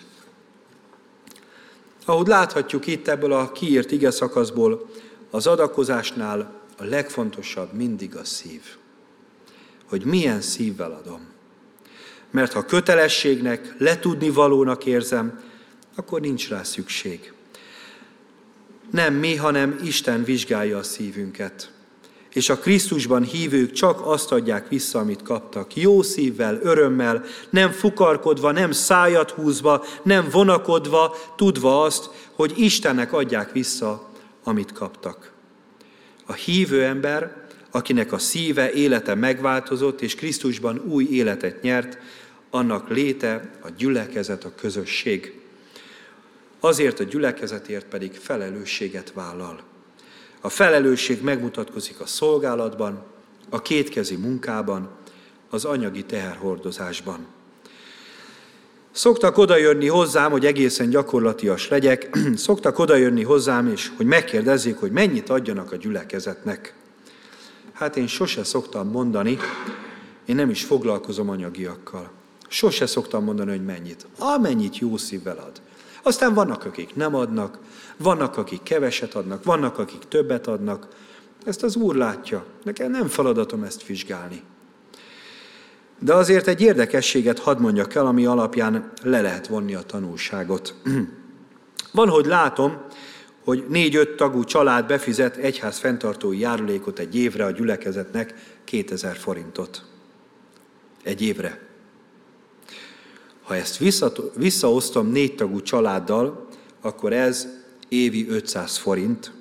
Ahogy láthatjuk itt ebből a kiírt ige szakaszból, az adakozásnál a legfontosabb mindig a szív. Hogy milyen szívvel adom. Mert ha kötelességnek, letudni valónak érzem, akkor nincs rá szükség. Nem mi, hanem Isten vizsgálja a szívünket. És a Krisztusban hívők csak azt adják vissza, amit kaptak. Jó szívvel, örömmel, nem fukarkodva, nem szájat húzva, nem vonakodva, tudva azt, hogy Istennek adják vissza, amit kaptak. A hívő ember, akinek a szíve, élete megváltozott, és Krisztusban új életet nyert, annak léte a gyülekezet, a közösség. Azért a gyülekezetért pedig felelősséget vállal. A felelősség megmutatkozik a szolgálatban, a kétkezi munkában, az anyagi teherhordozásban. Szoktak odajönni hozzám, hogy egészen gyakorlatias legyek, szoktak odajönni hozzám, és hogy megkérdezzék, hogy mennyit adjanak a gyülekezetnek. Hát én sose szoktam mondani, én nem is foglalkozom anyagiakkal. Sose szoktam mondani, hogy mennyit. Amennyit jó szívvel ad. Aztán vannak, akik nem adnak, vannak, akik keveset adnak, vannak, akik többet adnak. Ezt az Úr látja. Nekem nem feladatom ezt vizsgálni. De azért egy érdekességet hadd mondjak el, ami alapján le lehet vonni a tanulságot. Van, hogy látom, hogy négy-öt tagú család befizet egyház fenntartói járulékot egy évre a gyülekezetnek, kétezer forintot. Egy évre. Ha ezt vissza, visszaosztom négy tagú családdal, akkor ez évi ötszáz forint,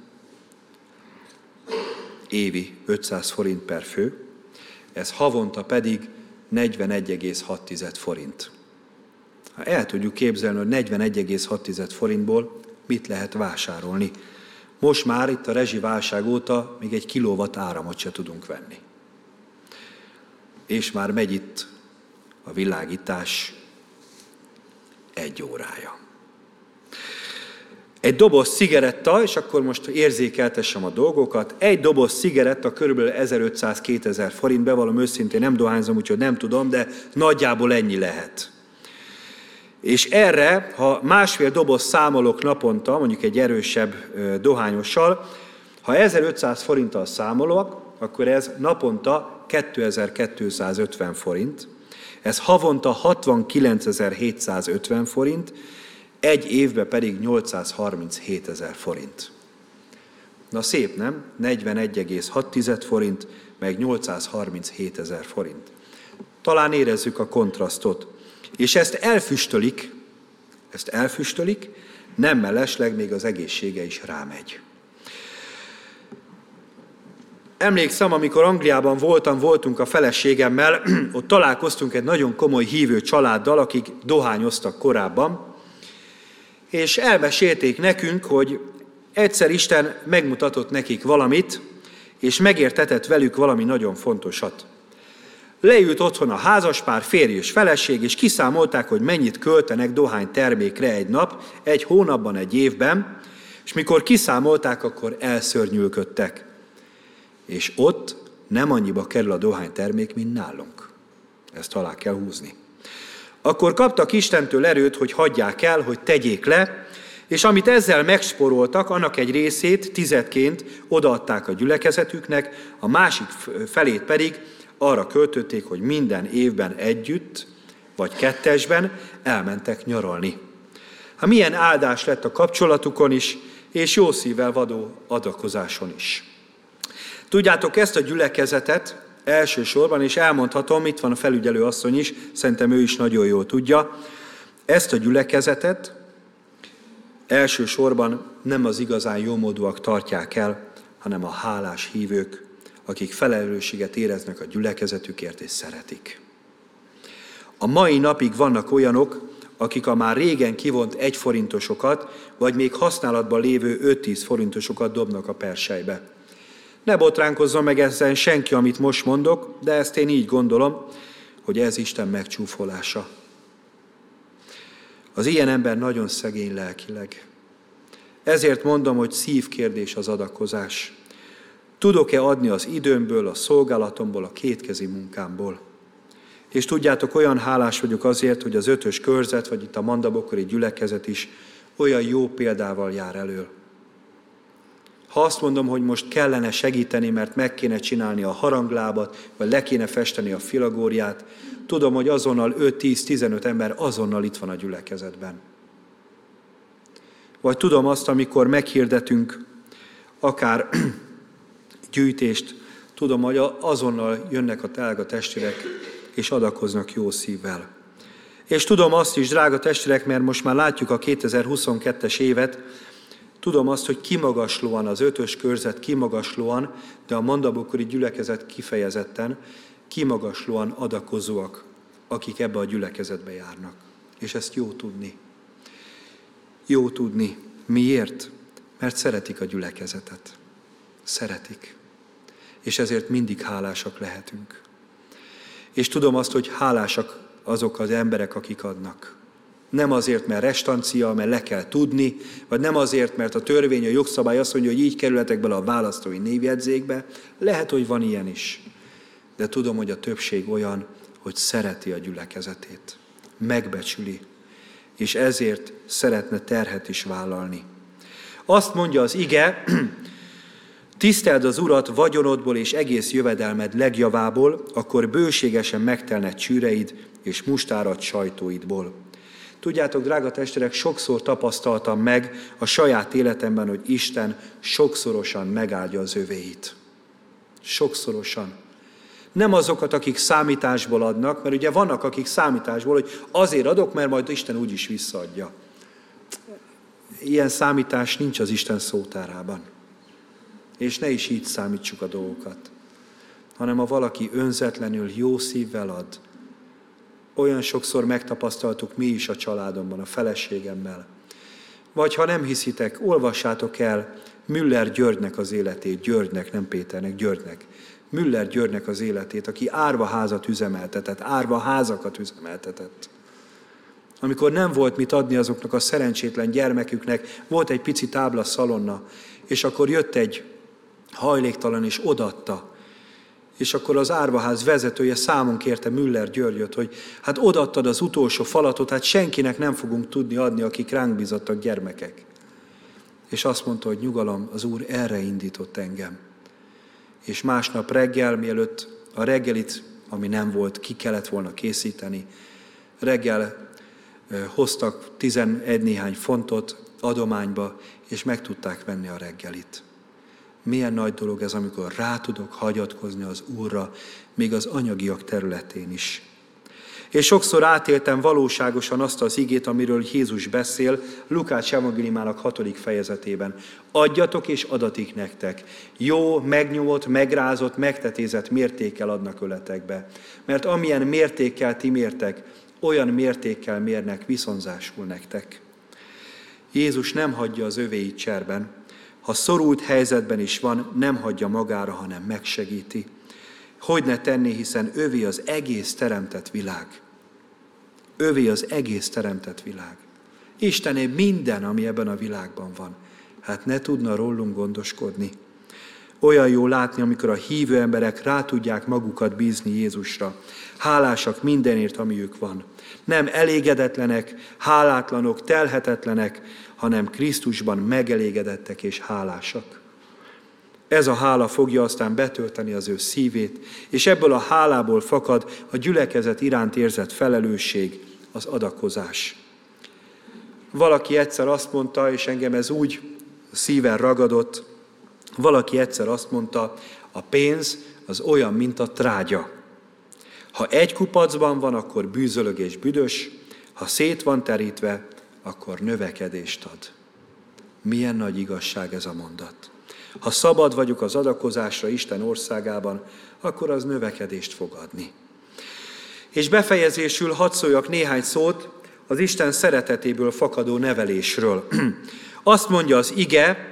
évi ötszáz forint per fő, ez havonta pedig negyvenegy egész hat forint. Ha el tudjuk képzelni, hogy negyvenegy egész hat forintból mit lehet vásárolni. Most már itt a rezsiválság óta még egy kilowatt áramot se tudunk venni. És már megy itt a világítás egy órája. Egy doboz cigaretta, és akkor most érzékeltessem a dolgokat, egy doboz cigaretta körülbelül ezerötszáz-kétezer forint, bevallom őszintén, nem dohányzom, úgyhogy nem tudom, de nagyjából ennyi lehet. És erre, ha másfél doboz számolok naponta, mondjuk egy erősebb dohányossal, ha ezerötszáz forinttal számolok, akkor ez naponta kétezer-kétszázötven forint, ez havonta hatvankilencezer-hétszázötven forint, egy évben pedig nyolcszázharminchét forint. Na szép, nem? negyvenegy egész hat forint, meg nyolcszázharminchét forint. Talán érezzük a kontrasztot. És ezt elfüstölik, ezt elfüstölik, nem mellesleg még az egészsége is rámegy. Emlékszem, amikor Angliában voltam, voltunk a feleségemmel, ott találkoztunk egy nagyon komoly hívő családdal, akik dohányoztak korábban, és elmesélték nekünk, hogy egyszer Isten megmutatott nekik valamit, és megértetett velük valami nagyon fontosat. Leült otthon a házaspár, férj és feleség, és kiszámolták, hogy mennyit költenek dohánytermékre egy nap, egy hónapban, egy évben, és mikor kiszámolták, akkor elszörnyűködtek. És ott nem annyiba kerül a dohánytermék, mint nálunk. Ezt alá kell húzni. Akkor kaptak Istentől erőt, hogy hagyják el, hogy tegyék le, és amit ezzel megspóroltak, annak egy részét tizedként odaadták a gyülekezetüknek, a másik felét pedig arra költötték, hogy minden évben együtt, vagy kettesben elmentek nyaralni. Hát milyen áldás lett a kapcsolatukon is, és jó szívvel vadó adakozáson is. Tudjátok, ezt a gyülekezetet elsősorban, és elmondhatom, itt van a felügyelő asszony is, szerintem ő is nagyon jól tudja, ezt a gyülekezetet elsősorban nem az igazán jómódúak tartják el, hanem a hálás hívők, akik felelősséget éreznek a gyülekezetükért és szeretik. A mai napig vannak olyanok, akik a már régen kivont egyforintosokat, vagy még használatban lévő öt-tíz forintosokat dobnak a perselybe. Ne botránkozzon meg ezen senki, amit most mondok, de ezt én így gondolom, hogy ez Isten megcsúfolása. Az ilyen ember nagyon szegény lelkileg. Ezért mondom, hogy szívkérdés az adakozás. Tudok-e adni az időmből, a szolgálatomból, a kétkezi munkámból? És tudjátok, olyan hálás vagyok azért, hogy az ötös körzet, vagy itt a mandabokori gyülekezet is olyan jó példával jár elől. Ha azt mondom, hogy most kellene segíteni, mert meg kéne csinálni a haranglábat, vagy le kéne festeni a filagóriát, tudom, hogy azonnal öt-tíz-tizenöt ember azonnal itt van a gyülekezetben. Vagy tudom azt, amikor meghirdetünk akár gyűjtést, tudom, hogy azonnal jönnek a drága testvérek, és adakoznak jó szívvel. És tudom azt is, drága testvérek, mert most már látjuk a kétezer-huszonkettes évet, tudom azt, hogy kimagaslóan, az ötös körzet kimagaslóan, de a mandabokori gyülekezet kifejezetten kimagaslóan adakozóak, akik ebbe a gyülekezetbe járnak. És ezt jó tudni. Jó tudni. Miért? Mert szeretik a gyülekezetet. Szeretik. És ezért mindig hálásak lehetünk. És tudom azt, hogy hálásak azok az emberek, akik adnak. Nem azért, mert restancia, mert le kell tudni, vagy nem azért, mert a törvény, a jogszabály azt mondja, hogy így kerülhetek bele a választói névjegyzékbe. Lehet, hogy van ilyen is. De tudom, hogy a többség olyan, hogy szereti a gyülekezetét. Megbecsüli. És ezért szeretne terhet is vállalni. Azt mondja az ige, tiszteld az Urat vagyonodból és egész jövedelmed legjavából, akkor bőségesen megtelnek csűreid és mustárat sajtóidból. Tudjátok, drága testvérek, sokszor tapasztaltam meg a saját életemben, hogy Isten sokszorosan megáldja az övéit. Sokszorosan. Nem azokat, akik számításból adnak, mert ugye vannak, akik számításból, hogy azért adok, mert majd Isten úgyis visszaadja. Ilyen számítás nincs az Isten szótárában. És ne is így számítsuk a dolgokat, hanem ha valaki önzetlenül, jó szívvel ad. Olyan sokszor megtapasztaltuk mi is a családomban, a feleségemmel. Vagy ha nem hiszitek, olvassátok el Müller Györgynek az életét, Györgynek, nem Péternek, Györgynek. Müller Györgynek az életét, aki árvaházat üzemeltetett, árvaházakat üzemeltetett. Amikor nem volt mit adni azoknak a szerencsétlen gyermeküknek, volt egy pici tábla szalonna, és akkor jött egy hajléktalan, és odaadta. És akkor az árvaház vezetője számon kérte Müller Györgyöt, hogy hát odaadtad az utolsó falatot, hát senkinek nem fogunk tudni adni, akik ránk bízattak gyermekek. És azt mondta, hogy nyugalom, az Úr erre indított engem. És másnap reggel, mielőtt a reggelit, ami nem volt, ki kellett volna készíteni, reggel hoztak tizenegy néhány fontot adományba, és meg tudták venni a reggelit. Milyen nagy dolog ez, amikor rá tudok hagyatkozni az Úrra, még az anyagiak területén is. És sokszor átéltem valóságosan azt az igét, amiről Jézus beszél, Lukács evangéliumának hatodik fejezetében. Adjatok és adatik nektek. Jó, megnyomott, megrázott, megtetézett mértékkel adnak öletekbe. Mert amilyen mértékkel ti mértek, olyan mértékkel mérnek viszonzásul nektek. Jézus nem hagyja az övéit cserben. Ha szorult helyzetben is van, nem hagyja magára, hanem megsegíti. Hogy ne tenné, hiszen övé az egész teremtett világ. Övé az egész teremtett világ. Istené minden, ami ebben a világban van. Hát ne tudna rólunk gondoskodni. Olyan jó látni, amikor a hívő emberek rá tudják magukat bízni Jézusra. Hálásak mindenért, ami ők van. Nem elégedetlenek, hálátlanok, telhetetlenek, hanem Krisztusban megelégedettek és hálásak. Ez a hála fogja aztán betölteni az ő szívét, és ebből a hálából fakad a gyülekezet iránt érzett felelősség, az adakozás. Valaki egyszer azt mondta, és engem ez úgy szíven ragadott, valaki egyszer azt mondta, a pénz az olyan, mint a trágya. Ha egy kupacban van, akkor bűzölög és büdös, ha szét van terítve, akkor növekedést ad. Milyen nagy igazság ez a mondat. Ha szabad vagyok az adakozásra Isten országában, akkor az növekedést fog adni. És befejezésül hadd szóljak néhány szót az Isten szeretetéből fakadó nevelésről. Azt mondja az ige,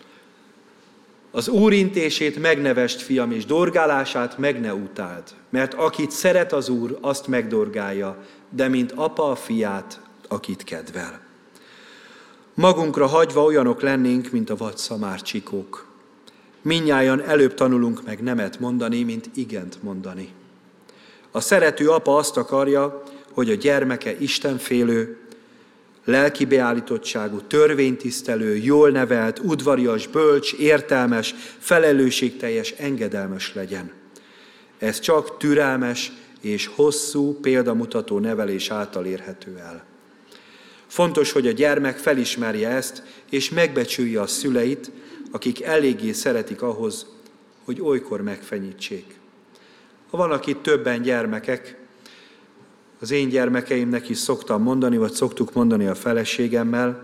az Úr intését megnevest, fiam, és dorgálását meg ne utáld, mert akit szeret az Úr, azt megdorgálja, de mint apa a fiát, akit kedvel. Magunkra hagyva olyanok lennénk, mint a vad szamárcsikók. Mindnyájan előbb tanulunk meg nemet mondani, mint igent mondani. A szerető apa azt akarja, hogy a gyermeke istenfélő, lelki beállítottságú, törvénytisztelő, jól nevelt, udvarias, bölcs, értelmes, felelősségteljes, engedelmes legyen. Ez csak türelmes és hosszú, példamutató nevelés által érhető el. Fontos, hogy a gyermek felismerje ezt, és megbecsülje a szüleit, akik eléggé szeretik ahhoz, hogy olykor megfenyítsék. Ha vannak itt többen gyermekek, az én gyermekeimnek is szoktam mondani, vagy szoktuk mondani a feleségemmel,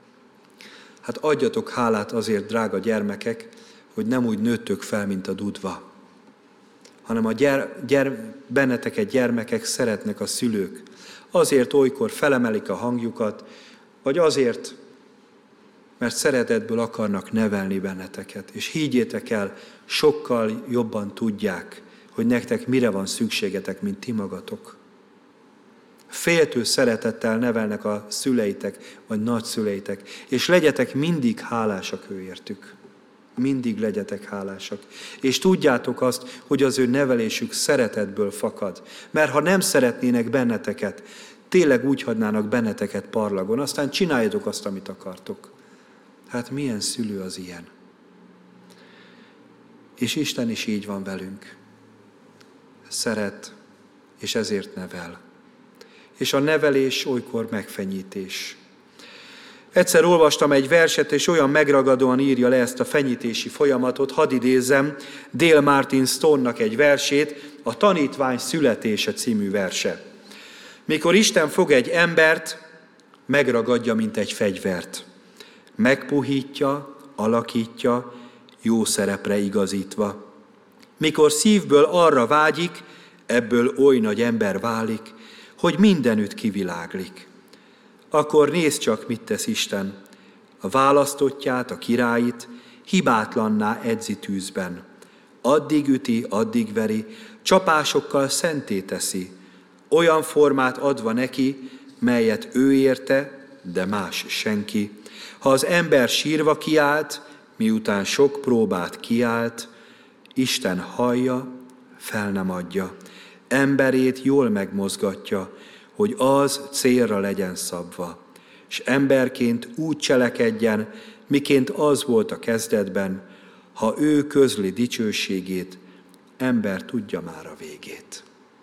hát adjatok hálát azért, drága gyermekek, hogy nem úgy nőttök fel, mint a dudva, hanem a gyere, gyere, benneteket gyermekek szeretnek a szülők. Azért olykor felemelik a hangjukat, vagy azért, mert szeretetből akarnak nevelni benneteket. És higgyétek el, sokkal jobban tudják, hogy nektek mire van szükségetek, mint ti magatok. Féltő szeretettel nevelnek a szüleitek, vagy nagyszüleitek, és legyetek mindig hálásak őértük. Mindig legyetek hálásak. És tudjátok azt, hogy az ő nevelésük szeretetből fakad. Mert ha nem szeretnének benneteket, tényleg úgy hagynának benneteket parlagon, aztán csináljátok azt, amit akartok. Hát milyen szülő az ilyen? És Isten is így van velünk. Szeret, és ezért nevel. És a nevelés olykor megfenyítés. Egyszer olvastam egy verset, és olyan megragadóan írja le ezt a fenyítési folyamatot, hadd idézzem Dale Martin Stone-nak egy versét, a Tanítvány születése című verse. Mikor Isten fog egy embert, megragadja, mint egy fegyvert. Megpuhítja, alakítja, jó szerepre igazítva. Mikor szívből arra vágyik, ebből oly nagy ember válik, hogy mindenütt kiviláglik. Akkor nézd csak, mit tesz Isten. A választottját, a királyit hibátlanná edzi tűzben. Addig üti, addig veri, csapásokkal szenté teszi, olyan formát adva neki, melyet ő érte, de más senki. Ha az ember sírva kiált, miután sok próbát kiált, Isten hallja, fel nem adja. Emberét jól megmozgatja, hogy az célra legyen szabva, és emberként úgy cselekedjen, miként az volt a kezdetben, ha ő közli dicsőségét, ember tudja már a végét.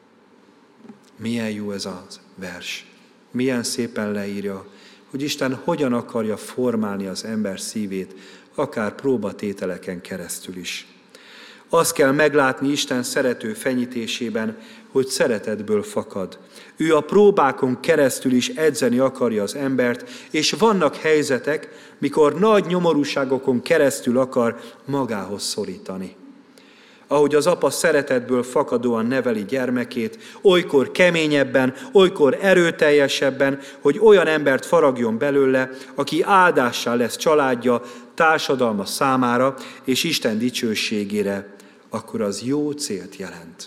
Milyen jó ez a vers, milyen szépen leírja, hogy Isten hogyan akarja formálni az ember szívét, akár próbatételeken keresztül is. Azt kell meglátni Isten szerető fenyítésében, hogy szeretetből fakad. Ő a próbákon keresztül is edzeni akarja az embert, és vannak helyzetek, mikor nagy nyomorúságokon keresztül akar magához szorítani. Ahogy az apa szeretetből fakadóan neveli gyermekét, olykor keményebben, olykor erőteljesebben, hogy olyan embert faragjon belőle, aki áldássá lesz családja, társadalma számára és Isten dicsőségére, akkor az jó célt jelent.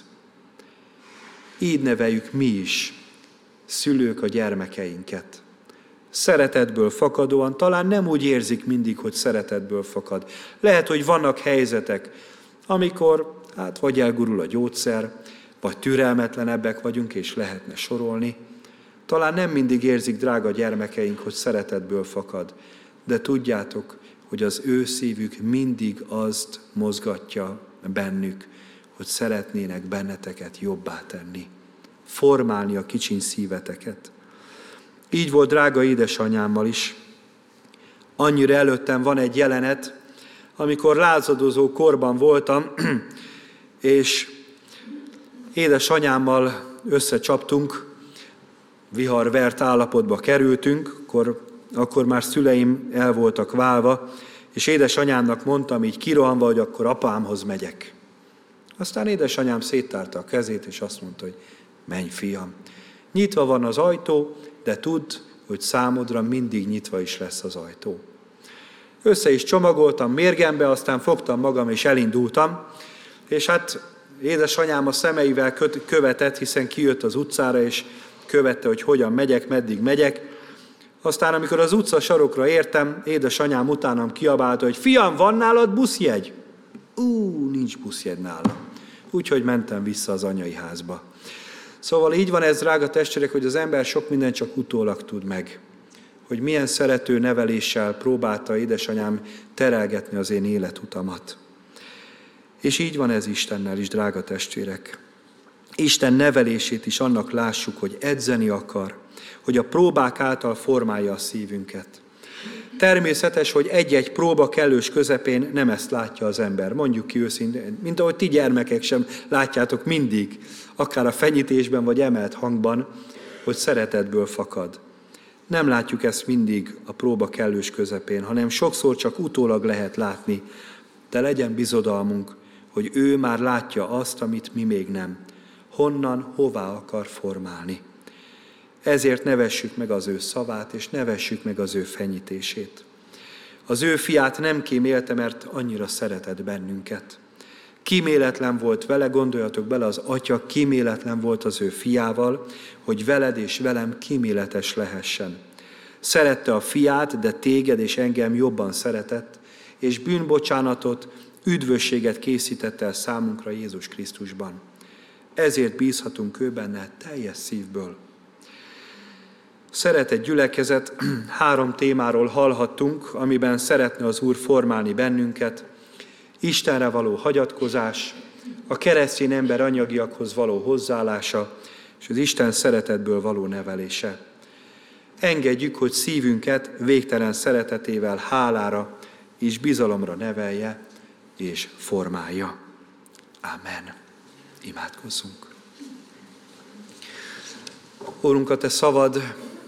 Így neveljük mi is, szülők, a gyermekeinket. Szeretetből fakadóan, talán nem úgy érzik mindig, hogy szeretetből fakad. Lehet, hogy vannak helyzetek, amikor hát vagy elgurul a gyógyszer, vagy türelmetlenebbek vagyunk, és lehetne sorolni. Talán nem mindig érzik, drága gyermekeink, hogy szeretetből fakad, de tudjátok, hogy az ő szívük mindig azt mozgatja bennük, hogy szeretnének benneteket jobbá tenni, formálni a kicsiny szíveteket. Így volt drága édesanyámmal is. Annyira előttem van egy jelenet, amikor lázadozó korban voltam, és édesanyámmal összecsaptunk, viharvert állapotba kerültünk, akkor, akkor már szüleim el voltak válva, és édesanyámnak mondtam így kirohanva, hogy akkor apámhoz megyek. Aztán édesanyám széttárta a kezét, és azt mondta, hogy menj, fiam. Nyitva van az ajtó, de tudd, hogy számodra mindig nyitva is lesz az ajtó. Össze is csomagoltam mérgembe, aztán fogtam magam, és elindultam, és hát édesanyám a szemeivel követett, hiszen kijött az utcára, és követte, hogy hogyan megyek, meddig megyek. Aztán, amikor az utca sarokra értem, édesanyám utánam kiabálta, hogy fiam, van nálad buszjegy? Ú, nincs buszjegy nálam. Úgyhogy mentem vissza az anyai házba. Szóval így van ez, drága testvérek, hogy az ember sok mindent csak utólag tud meg. Hogy milyen szerető neveléssel próbálta édesanyám terelgetni az én életutamat. És így van ez Istennel is, drága testvérek. Isten nevelését is annak lássuk, hogy edzeni akar, hogy a próbák által formálja a szívünket. Természetes, hogy egy-egy próba kellős közepén nem ezt látja az ember. Mondjuk ki őszintén, mint ahogy ti gyermekek sem látjátok mindig, akár a fenyítésben vagy emelt hangban, hogy szeretetből fakad. Nem látjuk ezt mindig a próba kellős közepén, hanem sokszor csak utólag lehet látni, de legyen bizodalmunk, hogy ő már látja azt, amit mi még nem. Honnan, hová akar formálni. Ezért nevessük meg az ő szavát, és nevessük meg az ő fenyítését. Az ő fiát nem kímélte, mert annyira szeretett bennünket. Kíméletlen volt vele, gondoljatok bele, az atya kíméletlen volt az ő fiával, hogy veled és velem kíméletes lehessen. Szerette a fiát, de téged és engem jobban szeretett, és bűnbocsánatot, üdvösséget készített el számunkra Jézus Krisztusban. Ezért bízhatunk ő benne teljes szívből. Szeretett gyülekezet, három témáról hallhattunk, amiben szeretne az Úr formálni bennünket. Istenre való hagyatkozás, a keresztény ember anyagiakhoz való hozzáállása, és az Isten szeretetből való nevelése. Engedjük, hogy szívünket végtelen szeretetével hálára és bizalomra nevelje és formálja. Amen. Imádkozzunk. Úrunk, a Te szavad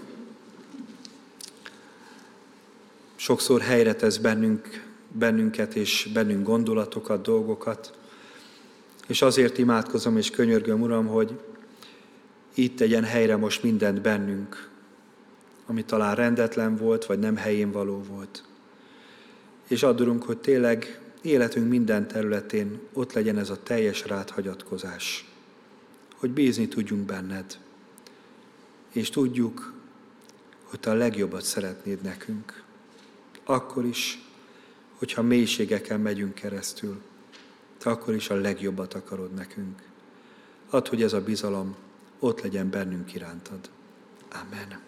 sokszor helyre tesz bennünk, bennünket és bennünk gondolatokat, dolgokat, és azért imádkozom és könyörgöm, Uram, hogy itt tegyen helyre most mindent bennünk, ami talán rendetlen volt, vagy nem helyén való volt. És add, hogy tényleg életünk minden területén ott legyen ez a teljes rád hagyatkozás, hogy bízni tudjunk benned, és tudjuk, hogy Te a legjobbat szeretnéd nekünk. Akkor is, hogyha mélységeken megyünk keresztül, Te akkor is a legjobbat akarod nekünk. Add, hogy ez a bizalom ott legyen bennünk irántad. Amen.